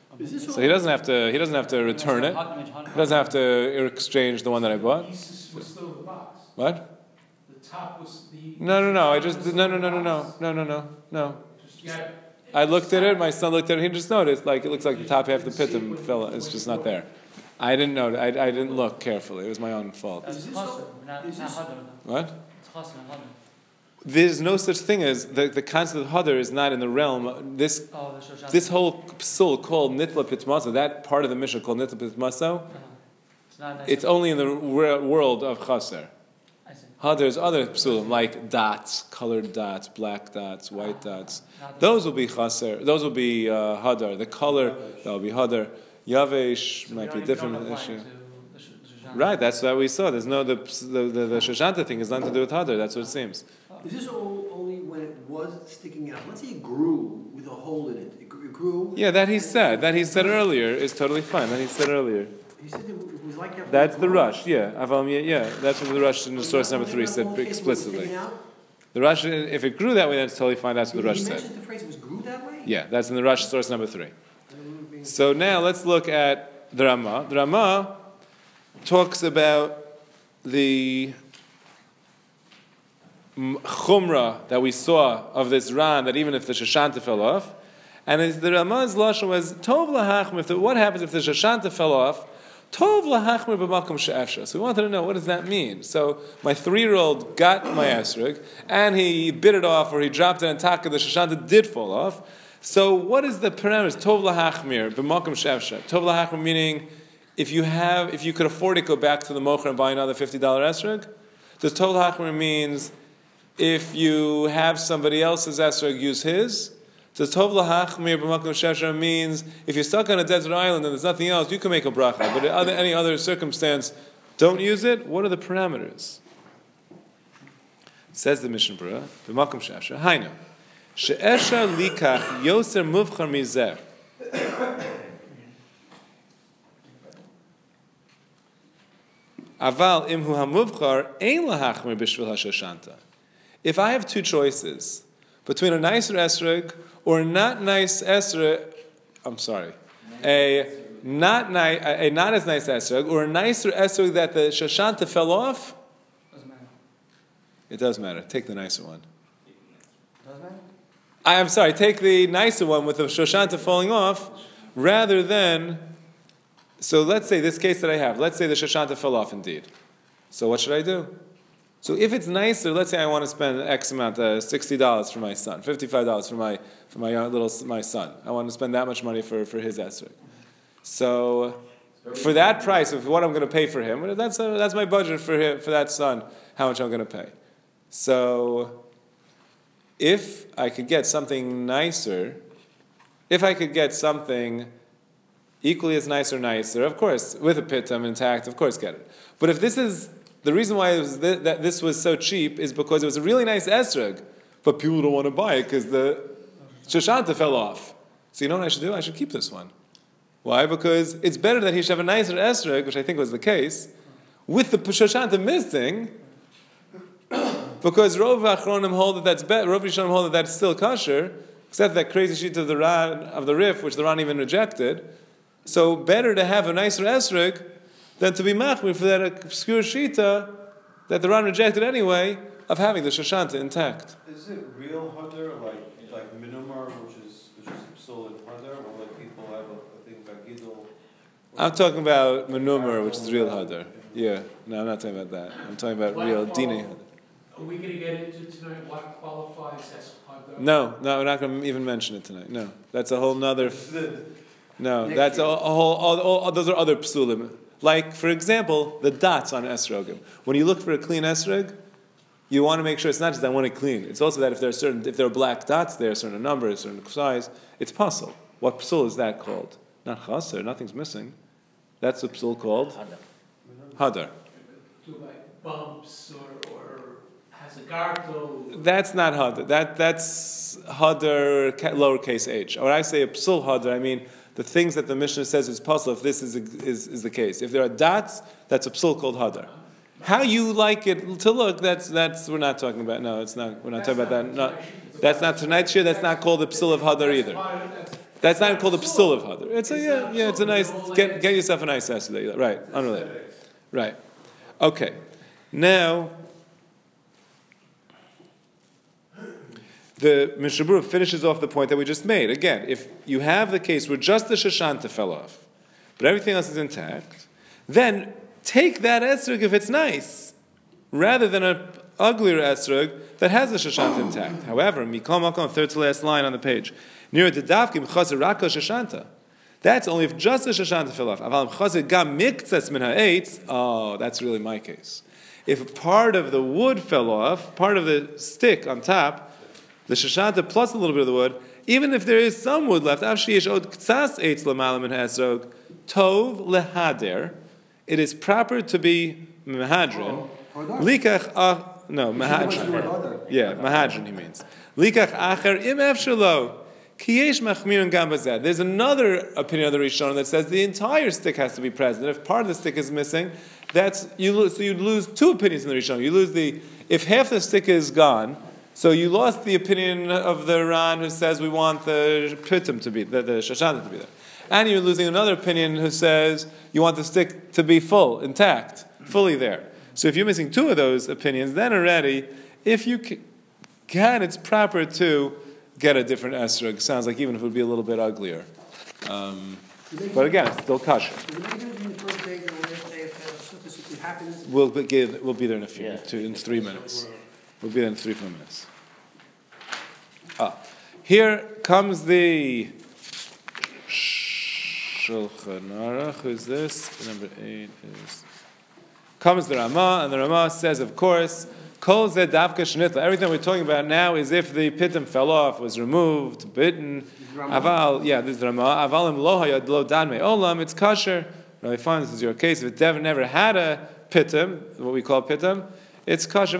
Speaker 1: So he doesn't have to, he doesn't have to return it. He doesn't have to exchange the one that I bought.
Speaker 5: Pieces was still in the box.
Speaker 1: What?
Speaker 5: The top was the.
Speaker 1: No, no, no. I just, no, no, no, no, no, no, no, no, no.
Speaker 5: Just- yeah.
Speaker 1: I looked at it, my son looked at it, he just noticed, like, it looks like the top half of the pitum fell, it's just not there. I didn't know, I, I didn't look carefully, it was my own fault.
Speaker 4: That's
Speaker 2: Is this
Speaker 4: chasr,
Speaker 2: all-
Speaker 4: not
Speaker 2: is
Speaker 4: not
Speaker 2: this-
Speaker 4: hadar.
Speaker 1: What?
Speaker 4: It's chasr, not hadar.
Speaker 1: There's no such thing as, the, the concept of hadar is not in the realm, this
Speaker 4: Oh, the shoshan.
Speaker 1: this whole psul called nitla pitmaso, that part of the Mishnah called nitla pitmaso,
Speaker 4: Uh-huh. It's not nice.
Speaker 1: it's only in the wor- world of chaser.
Speaker 4: I see.
Speaker 1: There's other psulim like dots, colored dots, black dots, white dots.
Speaker 4: Not the-
Speaker 1: Those will be chaser. Those will be uh, hadar. The color that will be hadar. Yavesh
Speaker 4: So we
Speaker 1: might
Speaker 4: don't
Speaker 1: be a
Speaker 4: even-
Speaker 1: different
Speaker 4: don't apply
Speaker 1: issue.
Speaker 4: it to the sh- the shoshan.
Speaker 1: Right, that's what we saw. There's no the the the, the shoshanta thing has nothing to do with hadar. That's what it seems.
Speaker 2: Is this all, only when it was sticking out? Let's say it grew with a hole in it. It gr- it grew.
Speaker 1: Yeah, that he said. That he said earlier is totally fine. That he said earlier.
Speaker 2: He said it was like after
Speaker 1: That's
Speaker 2: it
Speaker 1: the
Speaker 2: grew.
Speaker 1: rush. Yeah, Aval, yeah, yeah. That's what the rush in the
Speaker 2: Was
Speaker 1: source
Speaker 2: that
Speaker 1: number
Speaker 2: only
Speaker 1: three
Speaker 2: when
Speaker 1: said
Speaker 2: the whole table was
Speaker 1: explicitly.
Speaker 2: sticking out?
Speaker 1: The rush, if it grew that way, that's totally fine. That's what the
Speaker 2: He
Speaker 1: rush said.
Speaker 2: mentioned the phrase it was grew that way?
Speaker 1: Yeah, that's in the rush source number three.
Speaker 2: I don't remember being-
Speaker 1: So now let's look at the Ramah. The Ramah talks about the m- chumrah that we saw of this ran, that even if the shoshanta fell off, and it's- the Ramah's lashon was tov lahachmir. If the- What happens if the shoshanta fell off? Tov lahachmir b'makom she'efsha. So we wanted to know, what does that mean? So my three-year-old got my esrog, and he bit it off, or he dropped it on taka, the shoshanta did fall off. So what is the parameters? Tov lahachmir b'makom she'efsha. Tov lahachmir meaning, if you have, if you could afford it, go back to the mocher and buy another fifty dollars esrog. Does tov lahachmir means if you have somebody else's esrog, use his? Does tov lahachmir b'makom she'efsha means if you're stuck on a desert island and there's nothing else, you can make a bracha, but in other, any other circumstance, don't use it? What are the parameters? Says the Mishnah Berurah, b'makom she'efsha, hainu, she'efsha likach yoser muvchar mizeh. Aval imhu hamuvchar ein lahachmir b'shvil hashoshanta. If I have two choices between a nicer esrog or a not nice esrog, I'm sorry, a not ni- a not as nice esrog or a nicer esrog that the shoshanta fell off,
Speaker 4: Doesn't matter.
Speaker 1: it does matter. Take the nicer one.
Speaker 4: Doesn't matter?
Speaker 1: I am sorry. Take the nicer one with the shoshanta falling off, rather than. So let's say this case that I have. Let's say the shoshanta fell off indeed. So what should I do? So if it's nicer, let's say I want to spend X amount, uh, sixty dollars for my son, fifty-five dollars for my for my young, little my son. I want to spend that much money for, for his esrog. So for that price of what I'm going to pay for him, that's a, that's my budget for him, for that son. How much I'm going to pay. So if I could get something nicer, if I could get something equally as nice or nicer, of course, with a pitum intact, of course, get it. But if this is the reason why it was th- that this was so cheap is because it was a really nice esrog, but people don't want to buy it because the shoshanta fell off. So you know what I should do? I should keep this one. Why? Because it's better that he should have a nicer esrog, which I think was the case, with the shoshanta missing. Because Rov Achronim hold that that's better. Rov Rishonim hold that that's still kosher, except that crazy sheet of the Ran of the Rif, which the Ran even rejected. So better to have a nicer esrog than to be machmir for that obscure shita that the Ran rejected anyway of having the shoshanta intact.
Speaker 6: Is it real hadar, like like minumar, which is which is psul in hadar, or like people have a, a thing about gidol?
Speaker 1: I'm talking about menumar, which is real hadar. Yeah, no, I'm not talking about that. I'm talking about
Speaker 5: What
Speaker 1: real
Speaker 5: qual-
Speaker 1: dini hadar.
Speaker 5: Are we gonna get into tonight what qualifies as hadar?
Speaker 1: No, no, we're not going to even mention it tonight. No, that's a whole nother. No, that's a, a whole. All, all, all, those are other psulim. Like, for example, the dots on esrogim. When you look for a clean esrog, you want to make sure it's not just I want it clean. It's also that if there are certain, if there are black dots there, a certain number, a certain size, it's puzzle. What psul is that called? Not chaser. Nothing's missing. That's a psul called hadar.
Speaker 5: Do like bumps or, or has a gargle?
Speaker 1: That's not hadar. That that's hadar lowercase h. Or when I say a psul hadar, I mean the things that the Mishnah says is puzzle. If this is, is is the case, if there are dots, that's a psul called hadar. How you like it to look, that's that's we're not talking about. No, it's not. We're not
Speaker 5: That's
Speaker 1: talking about that.
Speaker 5: not
Speaker 1: No, that's not tonight's year. That's not called the psul of hadar either. That's not called the psul of hadar. It's a yeah, yeah. It's a nice get get yourself a nice esrog. Right, unrelated. Right. Okay. Now the Mishnah Berurah finishes off the point that we just made. Again, if you have the case where just the shoshanta fell off, but everything else is intact, then take that esrog if it's nice, rather than an uglier esrog that has the shoshanta intact. However, mikol makom, third to last line on the page, near the davkim chaser raka shoshanta. That's only if just the shoshanta fell off. Aval chaser gam miktzas min ha'etz. Oh, that's really my case. If part of the wood fell off, part of the stick on top, the shoshanta plus a little bit of the wood, even if there is some wood left, av sheyesh od ktsas eitz l'malam min ha'esrog, tov lehader. It is proper to be mahadrin. Likach ah no mahadrin. Yeah, mahadrin he means. Likach acher im efshelo kiyesh machmirin gam bazeh. There's another opinion of the Rishonim that says the entire stick has to be present. If part of the stick is missing, that's you lose. So you lose two opinions in the Rishonim. You lose the if half the stick is gone. So you lost the opinion of the Ran who says we want the pitum to be the, the shoshana to be there. And you're losing another opinion who says you want the stick to be full, intact, fully there. So if you're missing two of those opinions, then already, if you can, it's proper to get a different esrog. Sounds like even if it would be a little bit uglier. Um, but again, it's still kosher. We'll be, we'll be there in a few,
Speaker 3: Yeah.
Speaker 1: two, in three minutes. We'll be there in three, four minutes. Ah, here comes the Shulchan Aruch. Who's this? Number eight is comes the Ramah, and the Ramah says, of course, Kol Zeh Davka Shnitla. Everything we're talking about now is if the pitum fell off, was removed, bitten. Aval, yeah, this is the Ramah. Avalim lo hayad lo dan me olam. It's kosher. Really fine. This is your case. If it never had a pitum, what we call pitum, it's kosher.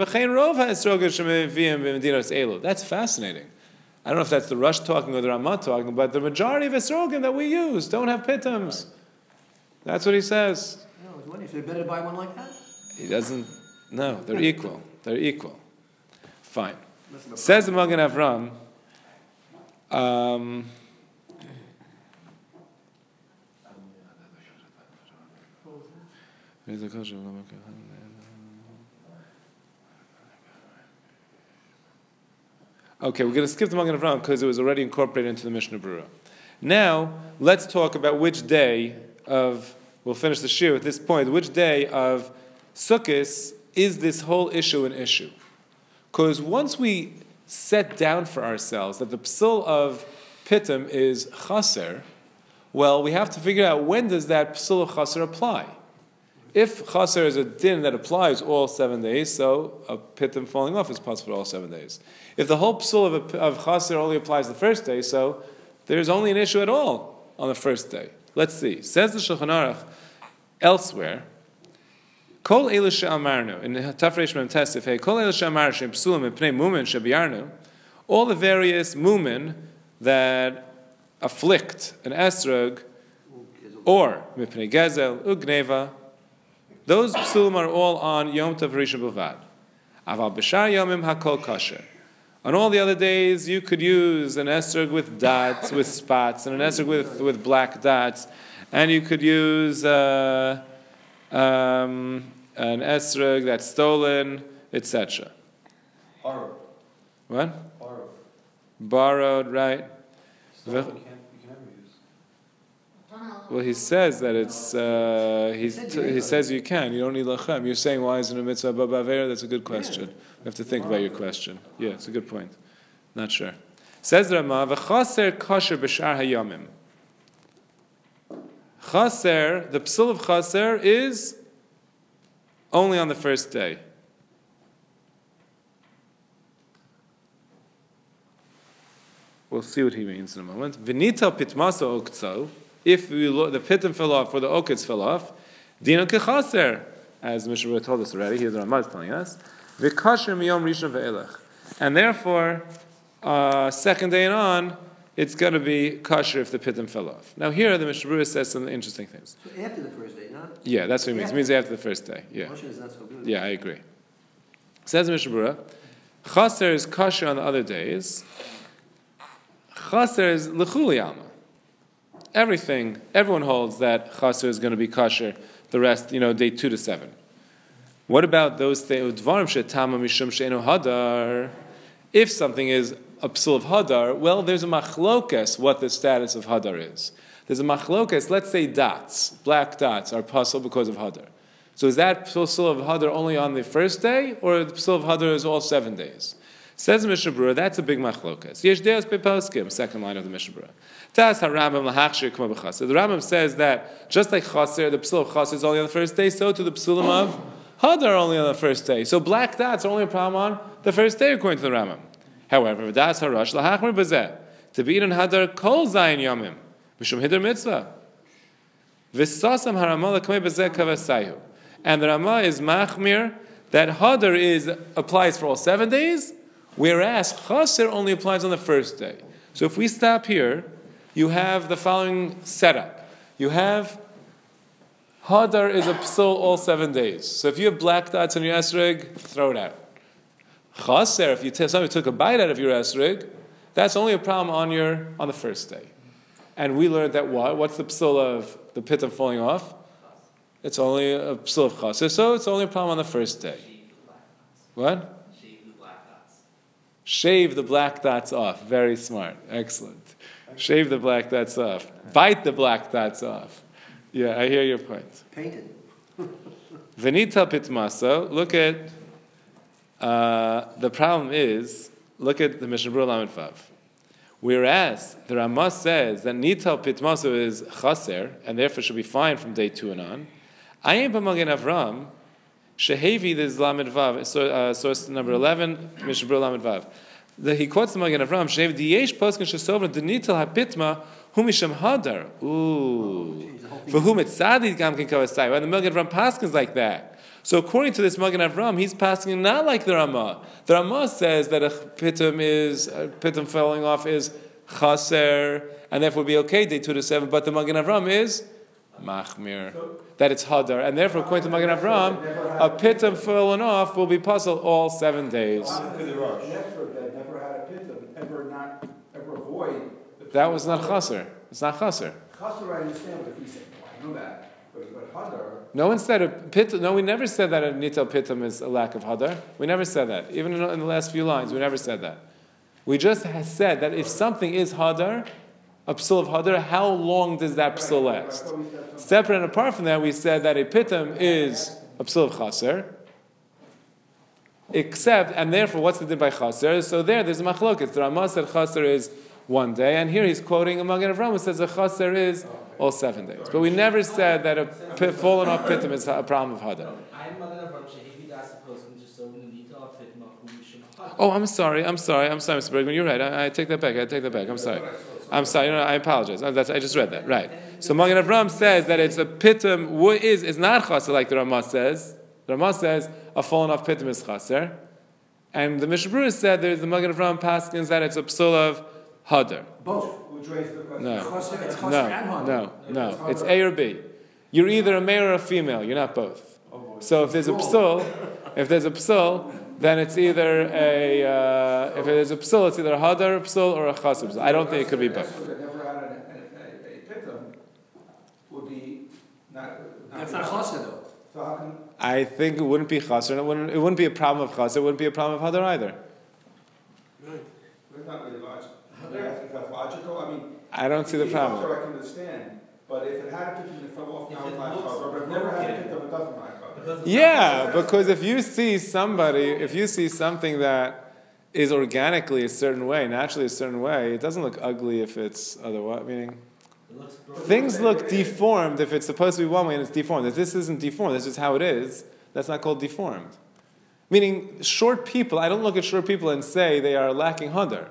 Speaker 1: That's fascinating. I don't know if that's the Rush talking or the Ramah talking, but the majority of esrogim that we use don't have pitums. That's what he says.
Speaker 2: No, is there better to buy one like that?
Speaker 1: He doesn't. No, they're equal. They're equal. Fine. Says the Magen Avram. Um, Okay, we're going to skip the Magen Avram because it was already incorporated into the Mishnah Berurah. Now, let's talk about which day of, we'll finish the shir at this point, which day of Sukkot is this whole issue an issue? Because once we set down for ourselves that the psul of pitum is chaser, well, we have to figure out when does that psul of chaser apply. If chaser is a din that applies all seven days, so a pitum falling off is possible all seven days. If the whole psul of, a, of chaser only applies the first day, so there's only an issue at all on the first day. Let's see. Says the Shulchan Aruch elsewhere, Kol elu she'amarnu, in Tafresh Mem Tesif, hey, Kol elu she'amar she'psulim mipnei mumen she'biyarnu, all the various mumen that afflict an esrog, or mipnei gezel, ugneva, those psulim are all on Yom Tov Rishon B'vad. Aval b'shar yomim hakol kosher. On all the other days, you could use an esrog with dots, with spots, and an esrog with, with black dots, and you could use uh, um, an esrog that's stolen, et cetera.
Speaker 6: Borrowed.
Speaker 1: What?
Speaker 6: Borrowed.
Speaker 1: Borrowed, right?
Speaker 6: Stolen, you can't, you can never use.
Speaker 1: Well, he says that it's, uh, he, t- he says you can, you don't need lachem. You're saying why isn't a mitzvah b'avera? That's a good question. You have to think about your question. Yeah, it's a good point. Not sure. Says the Rama, v'chaser kosher b'shar hayomim. Chaser, the psul of chaser is only on the first day. We'll see what he means in a moment. V'nita pitmaso oktso, if we lo- the pitim fell off or the oketz fell off, dino kechaser, as Mishnah told us already, here the Rama is telling us, v'kasher miyom rishon ve'elech. And therefore, uh, second day and on, it's going to be kosher if the pitim fell off. Now here, the Mishnah Berurah says some interesting things.
Speaker 2: So after the first day, not?
Speaker 1: Yeah, that's what it means. It means after the first day. Yeah.
Speaker 2: Moshe is not so good.
Speaker 1: Yeah, I agree. Says the Mishnah Berurah, chaser is kosher on the other days. Chaser is l'chuli alma. Everything, everyone holds that chaser is going to be kosher the rest, you know, day two to seven. What about those things? Dvarim she'tama mishum she'enu hadar. If something is a psul of hadar, well, there's a machlokes what the status of hadar is. There's a machlokes, let's say dots, black dots are pasul because of hadar. So is that psul of hadar only on the first day, or the psul of hadar is all seven days? Says the Mishnah Berurah, that's a big machlokes. Yesh deos beposkim, second line of the Mishnah Berurah. Tas harambam lahachshir k'mo b'chaser. The Rambam says that just like chaser, the psul of chaser is only on the first day, so to the psulim of hadar only on the first day. So black dots are only a problem on the first day, according to the Rambam. However, das harash lahachmir b'zeh to be in hadar kol zayin yomim mishum hiddur mitzvah v'sasam haramah l'kamei b'zeh kavasayu. And the Rama is machmir that hadar is applies for all seven days, whereas chaser only applies on the first day. So if we stop here, you have the following setup. You have hadar is a psul all seven days. So if you have black dots on your esrog, throw it out. Chaser, if you t- somebody took a bite out of your esrog, that's only a problem on your on the first day. And we learned that what? What's the psul of the pitum falling off? It's only a psul of chaser, so it's only a problem on the first day. What? Shave the black dots off. Very smart. Excellent. Shave the black dots off. Bite the black dots off. Yeah, I hear your point.
Speaker 2: Painted.
Speaker 1: Venita pitmaso. Look at, uh, the problem is, look at the Mishnah Berurah Lamed Vav. Whereas the Ramah says that nital pitmaso is chaser, and therefore should be fine from day two and on. Ayin b'magen Avram, Shehevi, this is Lamed Vav, so, uh, source number eleven, Mishnah Berurah Lamed Vav. The, he quotes the Magen Avram, Shehevi, Diyesh poskin shesovra, denital hapitma, humisham hadar. Ooh. For whom it's tzadid gam ken kavasai. Right? The Magen Avram paskins like that. So according to this Magen Avram, he's pasking not like the Ramah. The Ramah says that a pitum is, a pitum falling off is chaser, and therefore would be okay, day two to seven, but the Magen Avram is machmir, that it's hadar, and therefore, according to Magen Avram, a pitum fallen off will be puzzled all seven days.
Speaker 8: That never had a pitum, ever not, ever avoid.
Speaker 1: That was not chaser. It's not chaser.
Speaker 8: Chaser, I understand what he said. I know that, but but hadar.
Speaker 1: No one said a pit. No, we never said that a nitel pitum is a lack of hadar. We never said that. Even in, in the last few lines, we never said that. We just has said that if something is hadar, a psul of hadar, how long does that psul last? Separate and apart from that, we said that a pitum is a psul of chaser, except, and therefore, what's the din by chaser? So there, there's a machlokes. The Ramah said chaser is one day, and here he's quoting a Magen Avraham who says a chaser is all seven days. But we never said that a pit, fallen off pitim is a problem of hadar. Oh, I'm sorry, I'm sorry, I'm sorry, Mister Bergman, you're right. I, I take that back. I take that back. I'm sorry. I'm sorry. No, no, I apologize. I, that's, I just read that. Right. So Magen Avraham says that it's a pitim. What is is not chaser like the Ramah says. The Ramah says a fallen off pitim is chaser, and the Mishnah Berurah said there's the Magen Avraham paskins that it's a psul of hadar.
Speaker 8: Both, which raises the question.
Speaker 1: No,
Speaker 8: Chaser- it's chaser
Speaker 1: no,
Speaker 8: and hadar.
Speaker 1: no, no.
Speaker 8: It's
Speaker 1: It's
Speaker 8: hadar.
Speaker 1: A or B. You're either a male or a female. You're not both. So if there's a psul, if there's a psul, then it's either a uh, if there's a psul, it's either a hadar psul or a chaser psul. I don't think it could be both.
Speaker 8: Esther that never had a, a, a, a pitum would be not.
Speaker 2: That's not chaser though.
Speaker 8: So how can,
Speaker 1: I think it wouldn't be chaser. and It wouldn't. It wouldn't be a problem of chaser. It wouldn't be a problem of hadar either.
Speaker 8: it's not really logical. I think that's logical, I mean.
Speaker 1: I don't see the
Speaker 8: if
Speaker 1: problem.
Speaker 8: it's chaser, I can understand, but if it had a pitum that fell off, now
Speaker 2: If
Speaker 8: it's
Speaker 2: it
Speaker 8: not
Speaker 2: looks
Speaker 8: chaser, but if it never had a
Speaker 2: broken.
Speaker 8: pitum, it doesn't like chaser.
Speaker 1: Yeah, because if you see somebody, if you see something that is organically a certain way, naturally a certain way, it doesn't look ugly if it's otherwise. Meaning, things look deformed if it's supposed to be one way and it's deformed. If this isn't deformed, this is how it is. That's not called deformed. Meaning, short people. I don't look at short people and say they are lacking hadar.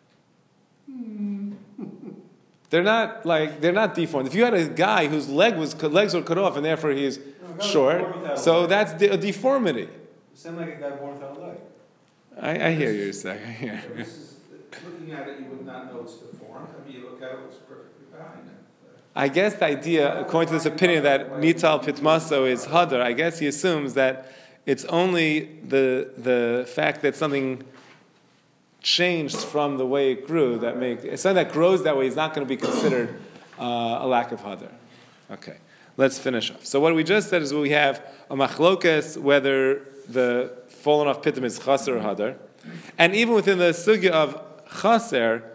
Speaker 1: They're not like they're not deformed. If you had a guy whose leg was legs were cut off and therefore he's short, so that's de- a deformity.
Speaker 6: Same like a guy born without a leg.
Speaker 1: I, I hear you, Zach. I hear.
Speaker 8: So this is, looking at it, you would not know it's deformed, I mean, you look at it, it looks perfectly fine.
Speaker 1: I guess the idea, according to this opinion, that nital pitmaso is hadar, I guess he assumes that it's only the the fact that something changed from the way it grew that make something that grows that way is not going to be considered uh, a lack of hadar. Okay, let's finish off. So what we just said is we have a machlokes whether the fallen off pitim is chaser or hadar, and even within the sugya of chaser.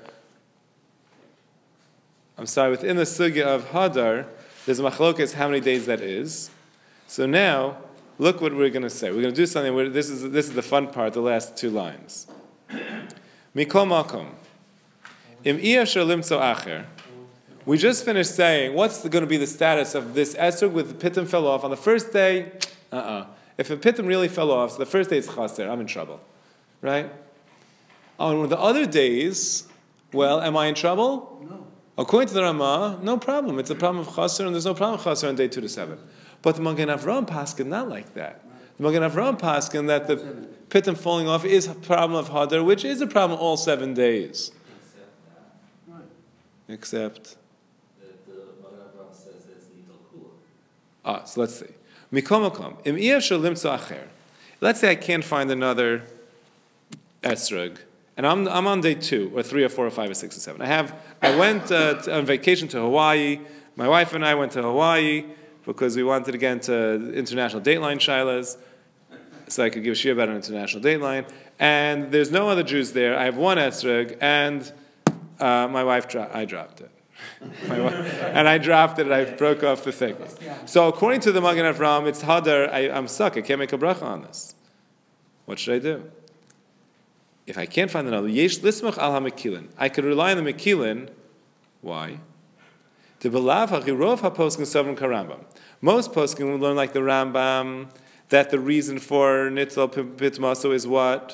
Speaker 1: I'm sorry, within the sugya of hadar, there's a machlokes how many days that is. So now, look what we're going to say. We're going to do something where this is this is the fun part, the last two lines. Mikol makom. Im iyasher limtzo acher. We just finished saying, what's going to be the status of this esrog with the pitim fell off on the first day? Uh-uh. If a pitim really fell off, so the first day is chaser, I'm in trouble. Right? On the other days, well, am I in trouble?
Speaker 2: No.
Speaker 1: According to the Ramah, no problem. It's a problem of chaser, and there's no problem of chaser on day two to seven. But the Magen Avraham paskin not like that. The Magen Avraham paskin that the pitim falling off is a problem of hadar, which is a problem all seven days.
Speaker 2: Right.
Speaker 1: Except,
Speaker 4: that the Magen Avraham says that it's nital kula.
Speaker 1: ah, so let's see. Mikom makom im iyasher limtzo acher. Let's say I can't find another esrog, and I'm I'm on day two or three or four or five or six or seven. I have I went uh, to, on vacation to Hawaii. My wife and I went to Hawaii because we wanted to get into international dateline shilas, so I could give shir about an international dateline. And there's no other Jews there. I have one esrog, and uh, my wife dro- I dropped it. My wife, and I dropped it, and I broke off the thing. So according to the Magen Avraham, it's hadar. I, I'm stuck. I can't make a bracha on this. What should I do? If I can't find another, yesh lismach al ha-mekilin. I could rely on the mekilin. Why? To belav hachirov ha-poskim sovrim karambam. Most poskim will learn like the Rambam that the reason for nitzal pitmaso is what?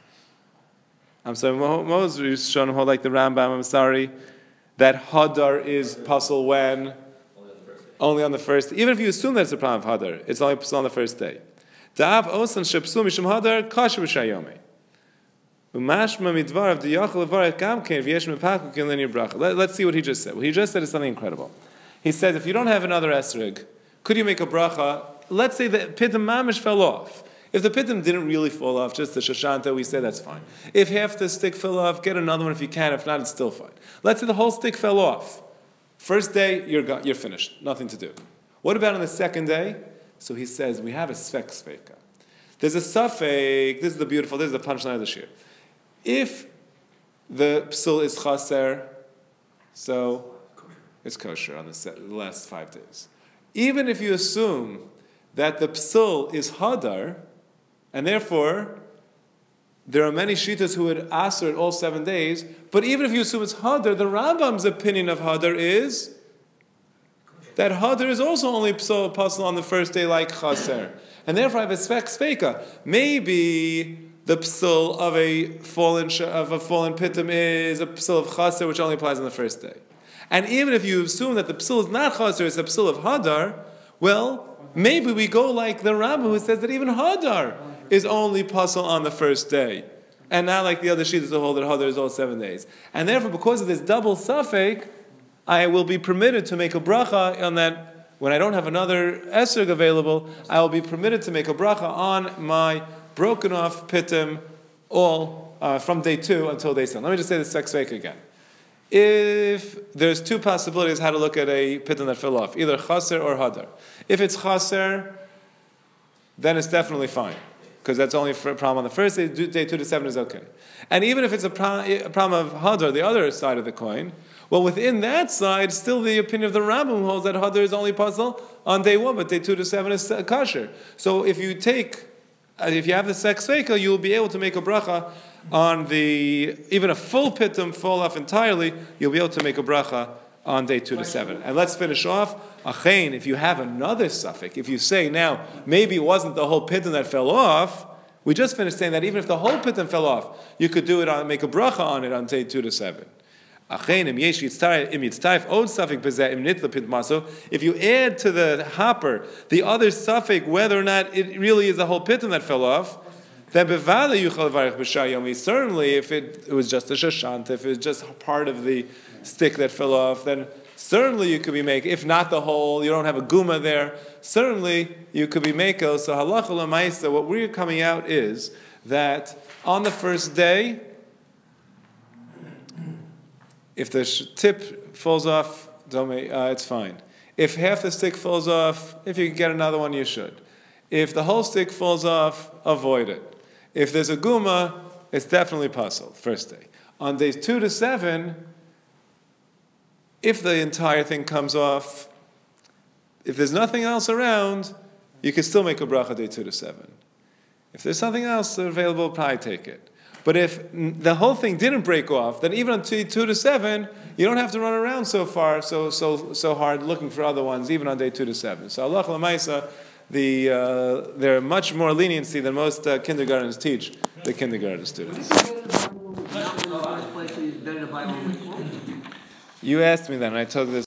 Speaker 1: I'm sorry, most Rishonim hold like the Rambam. I'm sorry, that hadar is puzzle when only on the first. Even if you assume that it's a problem of hadar, it's only puzzle on the first day. Da'av osan shepsul mishum hadar kasher b'shayome. Umashma midvar of the yachal levarech gam kein v'yesh mepaku kin linear bracha. Let's see what he just said. What he just said is something incredible. He says, if you don't have another esrig, could you make a bracha? Let's say the pitim mamish fell off. If the pitim didn't really fall off, just the shashanta, we say that's fine. If half the stick fell off, get another one if you can. If not, it's still fine. Let's say the whole stick fell off. First day, you're go- you're finished. Nothing to do. What about on the second day? So he says, we have a svek sveka. There's a suffix, this is the beautiful, this is the punchline of the shir. If the psul is chaser, so it's kosher on the, set, the last five days. Even if you assume that the psul is hadar, and therefore there are many shitas who would aser it all seven days, but even if you assume it's hadar, the Rambam's opinion of hadar is that hadar is also only psul puzzle on the first day like chaser. And therefore I have a svek sveka. Maybe the psul of a fallen sh- of a fallen pitum is a psul of chaser, which only applies on the first day. And even if you assume that the psul is not chaser, it's a psul of hadar, well, maybe we go like the Rambam who says that even hadar is only puzzle on the first day. And not like the other sheets that hold that hadar is all seven days. And therefore, because of this double suffix, I will be permitted to make a bracha on that. When I don't have another esrog available, I will be permitted to make a bracha on my broken off pitim all uh, from day two until day seven. Let me just say the sex fake again. If there's two possibilities how to look at a pitim that fell off, either chaser or hadar. If it's chaser, then it's definitely fine, because that's only for a problem on the first day. Day two to seven is okay. And even if it's a, pro- a problem of hadar, the other side of the coin, well, within that side, still the opinion of the Rambam holds that hadar is only puzzle on day one, but day two to seven is kasher. So if you take, if you have the sex feika, you will be able to make a bracha on the, even a full pitum fall off entirely, you'll be able to make a bracha on day two to seven. And let's finish off. Achein, if you have another suffix, if you say now, maybe it wasn't the whole pitum that fell off, we just finished saying that even if the whole pitum fell off, you could do it on, make a bracha on it on day two to seven. If you add to the hopper the other suffix, whether or not it really is the whole pitum that fell off, then certainly if it, it was just a shashant, if it was just part of the stick that fell off, then certainly you could be making, if not the whole, you don't have a guma there, certainly you could be making. So halacha l'maisa, what we're coming out is that on the first day, if the sh- tip falls off, don't make, uh, it's fine. If half the stick falls off, if you can get another one, you should. If the whole stick falls off, avoid it. If there's a guma, it's definitely puzzled, first day. On days two to seven, if the entire thing comes off, if there's nothing else around, you can still make a bracha day two to seven. If there's something else available, probably take it. But if the whole thing didn't break off, then even on two, two to seven, you don't have to run around so far, so so so hard looking for other ones, even on day two to seven. So Allah l'maisa, the uh, they're much more leniency than most uh, kindergartens teach the kindergarten students. You asked me that, and I told this.